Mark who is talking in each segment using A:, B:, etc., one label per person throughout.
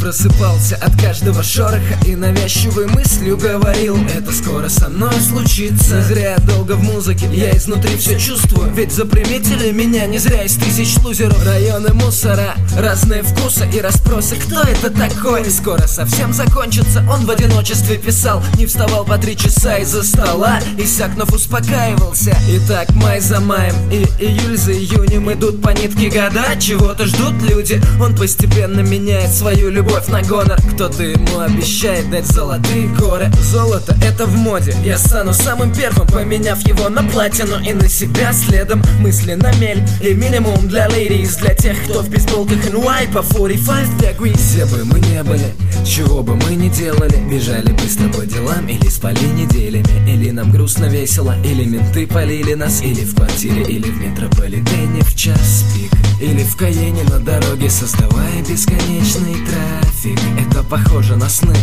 A: просыпался от каждого шороха и навязчивой мыслью говорил: это скоро со мной случится. Не зря я долго в музыке, я изнутри все чувствую. Ведь заприметили меня не зря из тысяч лузеров. Районы мусора, разные вкусы и расспросы: кто это такой? Скоро совсем закончится. Он в одиночестве писал, не вставал по 3 часа из-за стола, иссякнув, успокаивался. Итак, май за маем и июль за июнем идут по нитке года. Чего-то ждут люди. Он постепенно меняет свою любовь на гонор. Кто-то ему обещает дать золотые горы. Золото — это в моде. Я стану самым первым, поменяв его на платину и на себя следом. Мысли на мель и минимум для ladies, для тех, кто в бейсболках NY по 45 degrees. Где бы мы не были, чего бы мы ни делали, бежали быстро по делам или спали неделями. Или нам грустно весело, или менты полили нас, или в квартире, или в метрополитене в час пик, или в Каене на дороге, создавая бесконечный трафик. Это похоже на сны,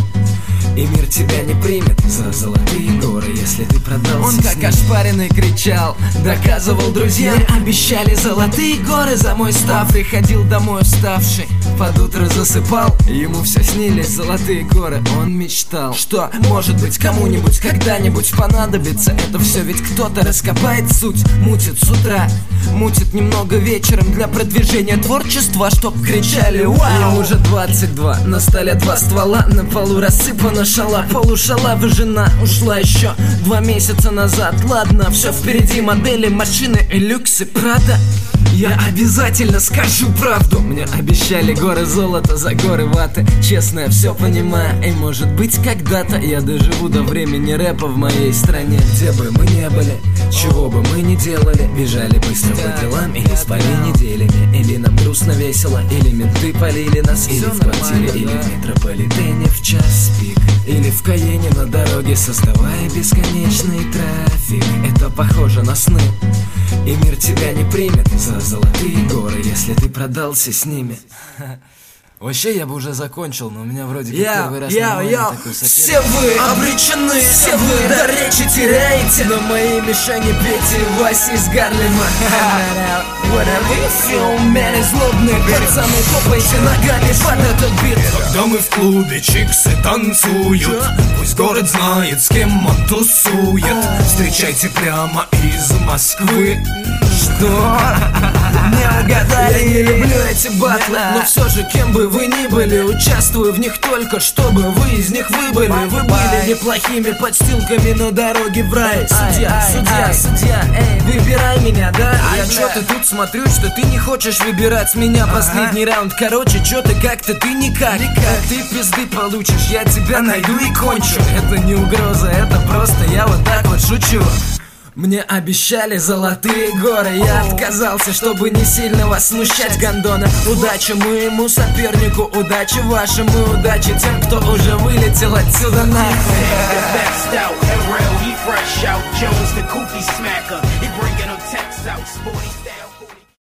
A: и мир тебя не примет за золотые горы, если ты продался. Он как ошпаренный кричал, доказывал друзьям. Мне обещали золотые горы за мой став. Приходил домой уставший, под утро засыпал, ему все снились золотые горы. Он мечтал, что может быть кому-нибудь когда-нибудь понадобится. Это все ведь кто-то раскопает суть, мутит с утра, мутит немного вечером для продвижения творчества, чтоб кричали вау. Ему уже 22, на столе 2 ствола, на полу рассыпана шала. Полушалава жена ушла еще 2 месяца назад. Ладно, все впереди, модели, машины и люксы Прада. Я обязательно скажу правду. Мне обещали горы золота за горы ваты. Честно, я все понимаю. И может быть когда-то я доживу до времени рэпа в моей стране. Где бы мы не были, чего бы мы ни делали, бежали быстро по делам или спали неделями. Или нам грустно весело, или менты полили нас, или в квартире, или в метрополитене в час пик, или в Каене на дороге, создавая бесконечный трафик. Это похоже на сны, и мир тебя не примет за золотые горы, если ты продался с ними. Вообще я бы уже закончил, но у меня вроде как первый раз нормальный такой соперник. Все вы обречены, все вы до речи теряете, но мои мишени Пети и Васи из Гарлема. Whatever you feel, man, злобные пацаны, топайте ногами под этот бит.
B: Когда мы в клубе чиксы танцуют, пусть город знает, с кем он тусует. Встречайте прямо из Москвы.
A: Что? Не угадали, я не люблю эти батлы, но все же, кем бы вы ни были, участвую в них только, чтобы вы из них выбыли. Вы были неплохими подстилками на дороге в рай. Судья, эй, выбирай меня, да? Я чё-то тут смотрю, что ты не хочешь выбирать меня. Последний раунд, короче, чё-то как-то ты никак. Ты пизды получишь, я тебя найду и кончу. Это не угроза, это просто я вот так вот шучу. Мне обещали золотые горы, я отказался, чтобы не сильно вас смущать, гондоны. Удачи моему сопернику, удачи вашему, удачи тем, кто уже вылетел отсюда нахуй.
C: Fresh out, Jones the Koofy smacker. He bringing them texts out, sporty.